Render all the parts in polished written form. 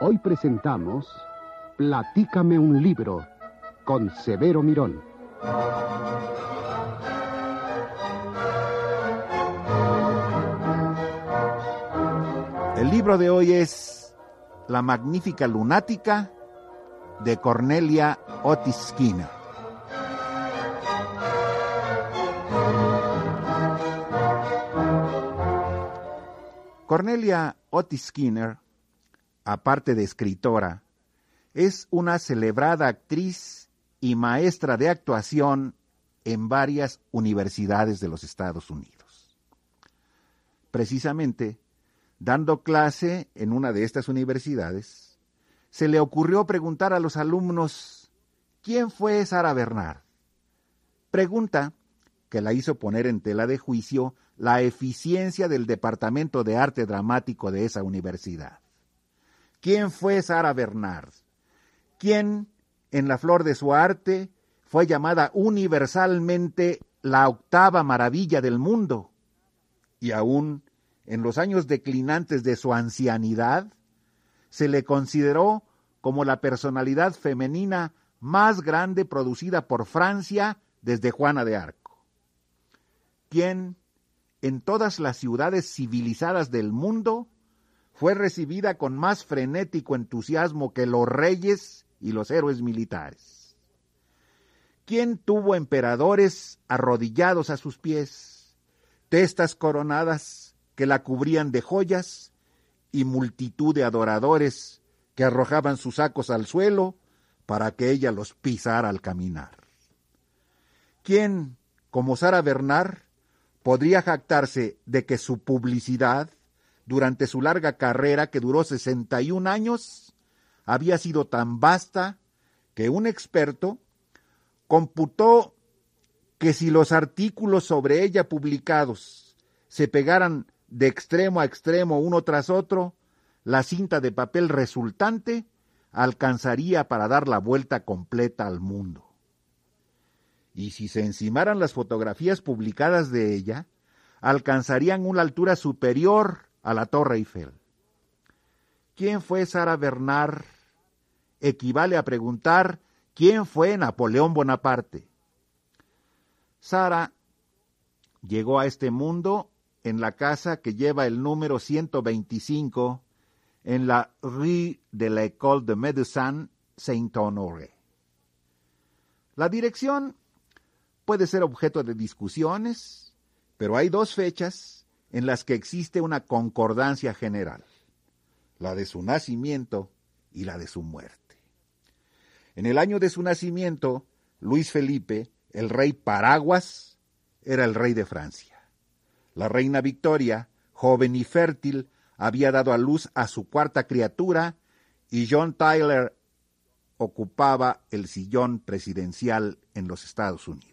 Hoy presentamos Platícame un libro con Severo Mirón. El libro de hoy es La magnífica lunática de Cornelia Otis Skinner. Cornelia Otis Skinner, aparte de escritora, es una celebrada actriz y maestra de actuación en varias universidades de los Estados Unidos. Precisamente, dando clase en una de estas universidades, se le ocurrió preguntar a los alumnos ¿quién fue Sarah Bernhardt? Pregunta que la hizo poner en tela de juicio la eficiencia del Departamento de Arte Dramático de esa universidad. ¿Quién fue Sarah Bernhardt? ¿Quién, en la flor de su arte, fue llamada universalmente la octava maravilla del mundo? Y aún en los años declinantes de su ancianidad, se le consideró como la personalidad femenina más grande producida por Francia desde Juana de Arco. ¿Quién, en todas las ciudades civilizadas del mundo, fue recibida con más frenético entusiasmo que los reyes y los héroes militares? ¿Quién tuvo emperadores arrodillados a sus pies, testas coronadas que la cubrían de joyas y multitud de adoradores que arrojaban sus sacos al suelo para que ella los pisara al caminar? ¿Quién, como Sarah Bernhardt, podría jactarse de que su publicidad, durante su larga carrera que duró 61 años, había sido tan vasta que un experto computó que si los artículos sobre ella publicados se pegaran de extremo a extremo uno tras otro, la cinta de papel resultante alcanzaría para dar la vuelta completa al mundo? Y si se encimaran las fotografías publicadas de ella, alcanzarían una altura superior a la Torre Eiffel. ¿Quién fue Sarah Bernhardt? Equivale a preguntar ¿quién fue Napoleón Bonaparte? Sarah llegó a este mundo en la casa que lleva el número 125 en la Rue de l'École de Médecine Saint-Honoré. La dirección puede ser objeto de discusiones, pero hay dos fechas en las que existe una concordancia general: la de su nacimiento y la de su muerte. En el año de su nacimiento, Luis Felipe, el rey Paraguas, era el rey de Francia. La reina Victoria, joven y fértil, había dado a luz a su cuarta criatura y John Tyler ocupaba el sillón presidencial en los Estados Unidos.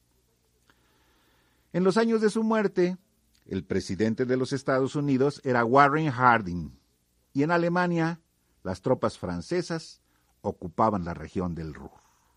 En los años de su muerte, el presidente de los Estados Unidos era Warren Harding, y en Alemania las tropas francesas ocupaban la región del Ruhr.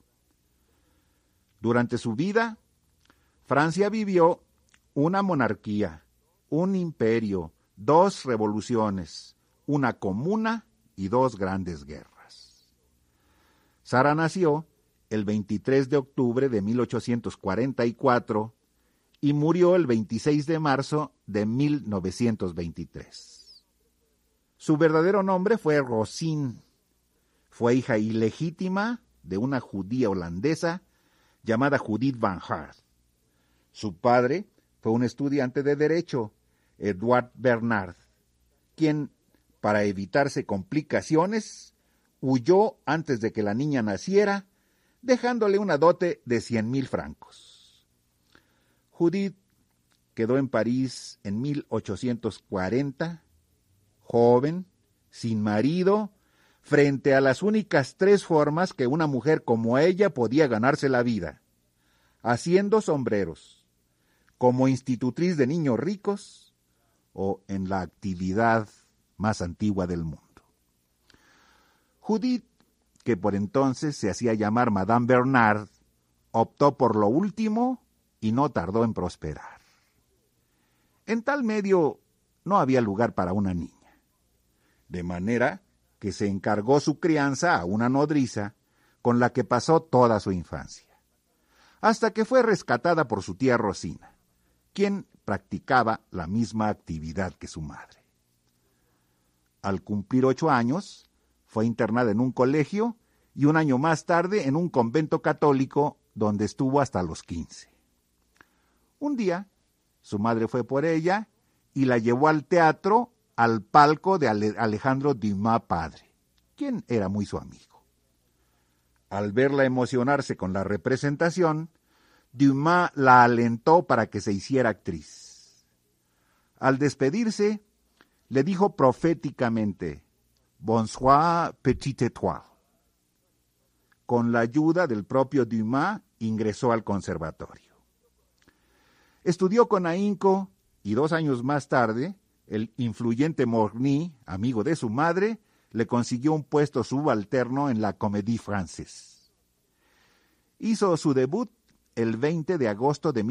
Durante su vida, Francia vivió una monarquía, un imperio, 2 revoluciones, una comuna y 2 grandes guerras. Sarah nació el 23 de octubre de 1844 y murió el 26 de marzo de 1923. Su verdadero nombre fue Rosine. Fue hija ilegítima de una judía holandesa llamada Judith van Hart. Su padre fue un estudiante de Derecho, Edward Bernard, quien, para evitarse complicaciones, huyó antes de que la niña naciera, dejándole una dote de 100,000 francos. Judith quedó en París en 1840, joven, sin marido, frente a las únicas 3 formas que una mujer como ella podía ganarse la vida: haciendo sombreros, como institutriz de niños ricos o en la actividad más antigua del mundo. Judith, que por entonces se hacía llamar Madame Bernard, optó por lo último y no tardó en prosperar. En tal medio no había lugar para una niña, de manera que se encargó su crianza a una nodriza con la que pasó toda su infancia, hasta que fue rescatada por su tía Rosina, quien practicaba la misma actividad que su madre. Al cumplir 8 años, fue internada en un colegio y un año más tarde en un convento católico donde estuvo hasta los 15. Un día, su madre fue por ella y la llevó al teatro, al palco de Alejandro Dumas padre, quien era muy su amigo. Al verla emocionarse con la representación, Dumas la alentó para que se hiciera actriz. Al despedirse, le dijo proféticamente: «Bonsoir, petite étoile». Con la ayuda del propio Dumas, ingresó al conservatorio. Estudió con ahínco y 2 años más tarde, el influyente Morny, amigo de su madre, le consiguió un puesto subalterno en la Comédie Française. Hizo su debut el 20 de agosto de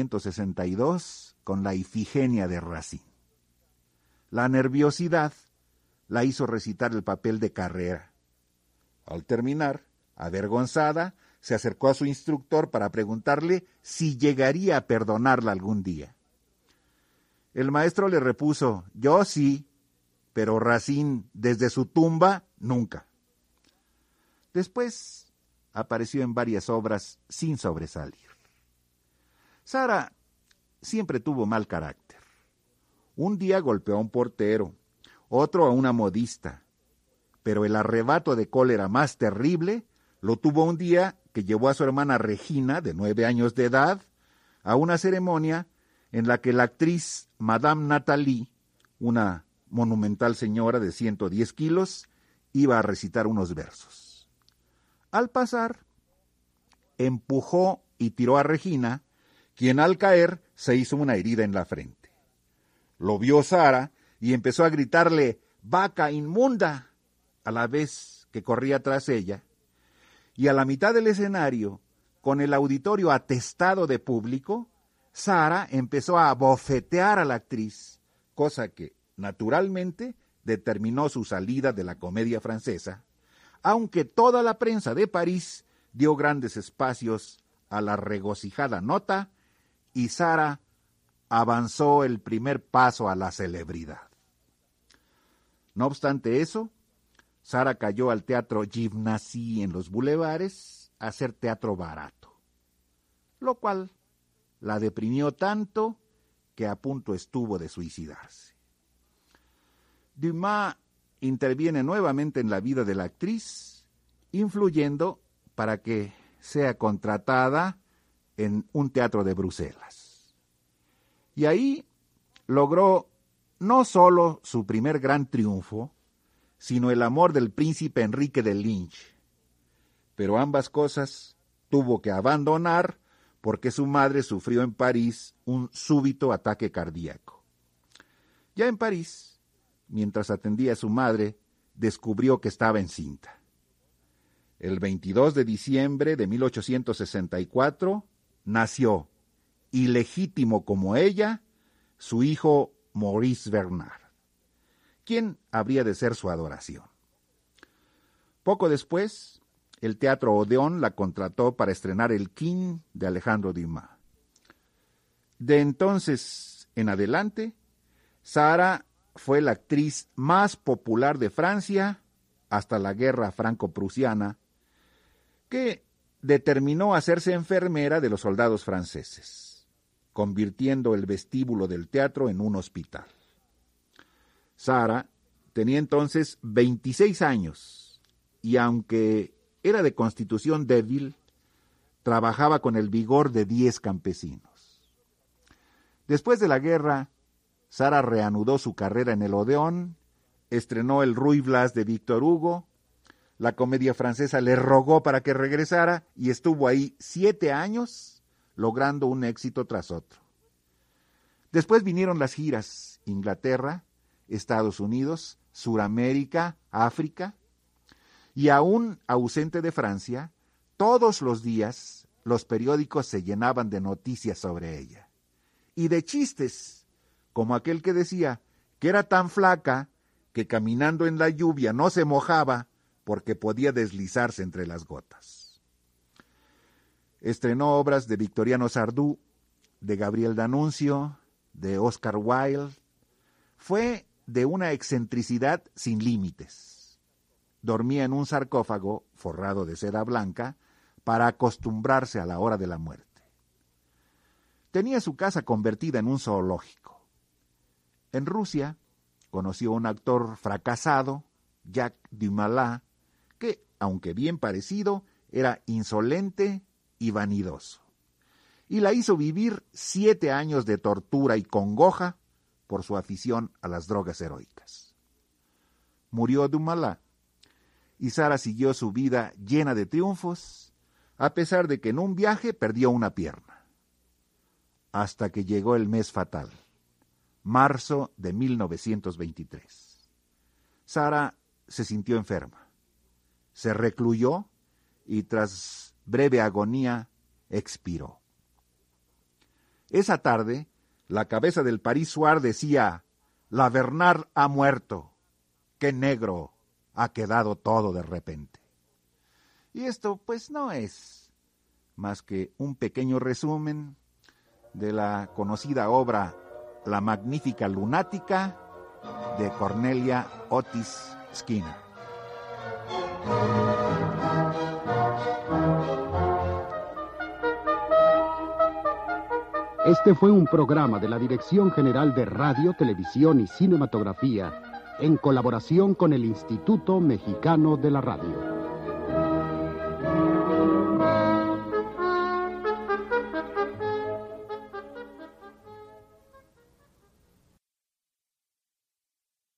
1862 con la Ifigenia de Racine. La nerviosidad la hizo recitar el papel de Carrera. Al terminar, avergonzada, se acercó a su instructor para preguntarle si llegaría a perdonarla algún día. El maestro le repuso: «Yo sí, pero Racine, desde su tumba, nunca». Después apareció en varias obras sin sobresalir. Sara siempre tuvo mal carácter. Un día golpeó a un portero, otro a una modista, pero el arrebato de cólera más terrible lo tuvo un día que llevó a su hermana Regina, de 9 años de edad, a una ceremonia en la que la actriz Madame Nathalie, una monumental señora de 110 kilos, iba a recitar unos versos. Al pasar, empujó y tiró a Regina, quien al caer se hizo una herida en la frente. Lo vio Sara y empezó a gritarle: «¡Vaca inmunda!», a la vez que corría tras ella, y a la mitad del escenario, con el auditorio atestado de público, Sara empezó a bofetear a la actriz, cosa que, naturalmente, determinó su salida de la Comedia Francesa, aunque toda la prensa de París dio grandes espacios a la regocijada nota y Sara avanzó el primer paso a la celebridad. No obstante eso, Sara cayó al teatro Gymnase en los bulevares a hacer teatro barato, lo cual la deprimió tanto que a punto estuvo de suicidarse. Dumas interviene nuevamente en la vida de la actriz, influyendo para que sea contratada en un teatro de Bruselas. Y ahí logró no solo su primer gran triunfo, sino el amor del príncipe Enrique de Lynch. Pero ambas cosas tuvo que abandonar porque su madre sufrió en París un súbito ataque cardíaco. Ya en París, mientras atendía a su madre, descubrió que estaba encinta. El 22 de diciembre de 1864 nació, ilegítimo como ella, su hijo Maurice Bernard, quien habría de ser su adoración. Poco después, el Teatro Odeón la contrató para estrenar El King de Alejandro Dumas. De entonces en adelante, Sara fue la actriz más popular de Francia hasta la Guerra Franco-Prusiana, que determinó hacerse enfermera de los soldados franceses, convirtiendo el vestíbulo del teatro en un hospital. Sara tenía entonces 26 años y aunque era de constitución débil, trabajaba con el vigor de 10 campesinos. Después de la guerra, Sara reanudó su carrera en el Odeón, estrenó el Ruy Blas de Víctor Hugo, la Comedia Francesa le rogó para que regresara y estuvo ahí 7 años, logrando un éxito tras otro. Después vinieron las giras: Inglaterra, Estados Unidos, Suramérica, África, y aún ausente de Francia, todos los días los periódicos se llenaban de noticias sobre ella, y de chistes, como aquel que decía que era tan flaca que caminando en la lluvia no se mojaba porque podía deslizarse entre las gotas. Estrenó obras de Victoriano Sardú, de Gabriel D'Annunzio, de Oscar Wilde. Fue de una excentricidad sin límites. Dormía en un sarcófago forrado de seda blanca para acostumbrarse a la hora de la muerte. Tenía su casa convertida en un zoológico. En Rusia conoció a un actor fracasado, Jacques Dumoulin, que, aunque bien parecido, era insolente y vanidoso. Y la hizo vivir 7 años de tortura y congoja por su afición a las drogas heroicas. Murió Dumoulin, y Sara siguió su vida llena de triunfos, a pesar de que en un viaje perdió una pierna. Hasta que llegó el mes fatal, marzo de 1923. Sara se sintió enferma, se recluyó y tras breve agonía expiró. Esa tarde, la cabeza del Paris Soir decía: «La Bernard ha muerto. ¡Qué negro ha quedado todo de repente!». Y esto, pues, no es más que un pequeño resumen de la conocida obra La Magnífica Lunática de Cornelia Otis Skinner. Este fue un programa de la Dirección General de Radio, Televisión y Cinematografía en colaboración con el Instituto Mexicano de la Radio.